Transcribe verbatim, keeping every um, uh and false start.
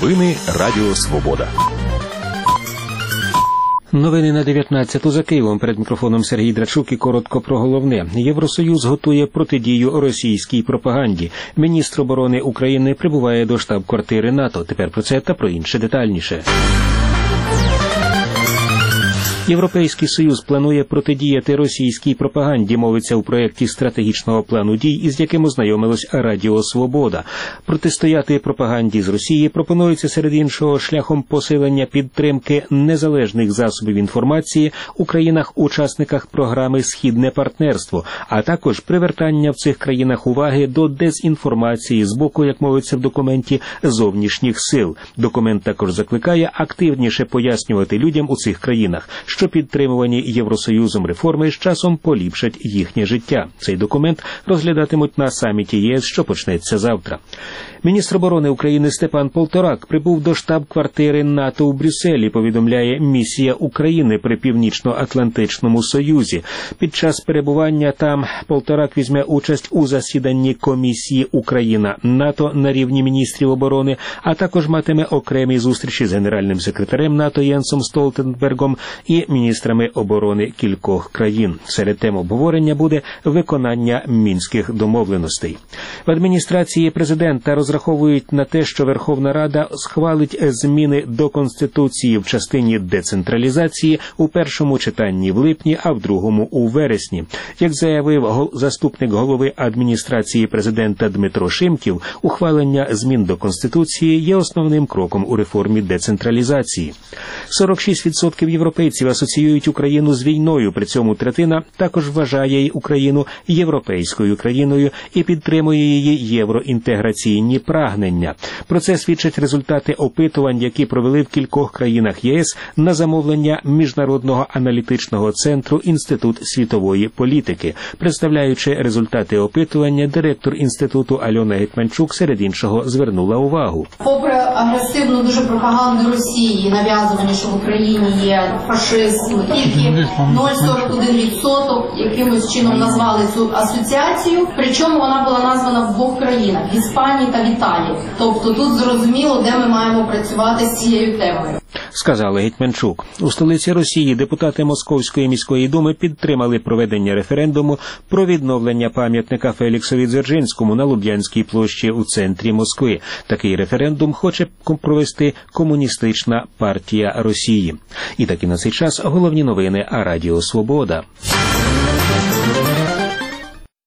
Новини Радіо Свобода. Новини на дев'ятнадцяту за Києвом. Перед мікрофоном Сергій Драчук і коротко про головне. Євросоюз готує протидію російській пропаганді. Міністр оборони України прибуває до штаб-квартири НАТО. Тепер про це та про інше детальніше. Європейський Союз планує протидіяти російській пропаганді, мовиться у проєкті стратегічного плану дій, із яким ознайомилось Радіо Свобода. Протистояти пропаганді з Росії пропонується серед іншого шляхом посилення підтримки незалежних засобів інформації у країнах-учасниках програми «Східне партнерство», а також привертання в цих країнах уваги до дезінформації з боку, як мовиться в документі, зовнішніх сил. Документ також закликає активніше пояснювати людям у цих країнах, що підтримувані Євросоюзом реформи з часом поліпшать їхнє життя. Цей документ розглядатимуть на саміті ЄС, що почнеться завтра. Міністр оборони України Степан Полторак прибув до штаб-квартири НАТО у Брюсселі, повідомляє місія України при Північно-Атлантичному Союзі. Під час перебування там Полторак візьме участь у засіданні комісії Україна-НАТО на рівні міністрів оборони, а також матиме окремі зустрічі з генеральним секретарем НАТО Єнсом Столтенбергом і міністрами оборони кількох країн. Серед тем обговорення буде виконання мінських домовленостей. В адміністрації президента розраховують на те, що Верховна Рада схвалить зміни до Конституції в частині децентралізації у першому читанні в липні, а в другому у вересні. Як заявив заступник голови адміністрації президента Дмитро Шимків, ухвалення змін до Конституції є основним кроком у реформі децентралізації. сорок шість відсотків європейців асоціюють Україну з війною, при цьому третина також вважає Україну європейською країною і підтримує її євроінтеграційні прагнення. Про це свідчать результати опитувань, які провели в кількох країнах ЄС на замовлення Міжнародного аналітичного центру Інститут світової політики. Представляючи результати опитування, директор інституту Альона Гетманчук серед іншого звернула увагу. Попри агресивну дуже пропаганду Росії, нав'язування, що в Україні є фашизм, тільки нуль цілих сорок один відсоток якимось чином назвали цю асоціацію, причому вона була названа в двох країнах – в Іспанії та в Італії. Тобто тут зрозуміло, де ми маємо працювати з цією темою. Сказала Гетманчук. У столиці Росії депутати Московської міської думи підтримали проведення референдуму про відновлення пам'ятника Феліксові Дзержинському на Луб'янській площі у центрі Москви. Такий референдум хоче провести Комуністична партія Росії. І таки на цей час головні новини Радіо Свобода.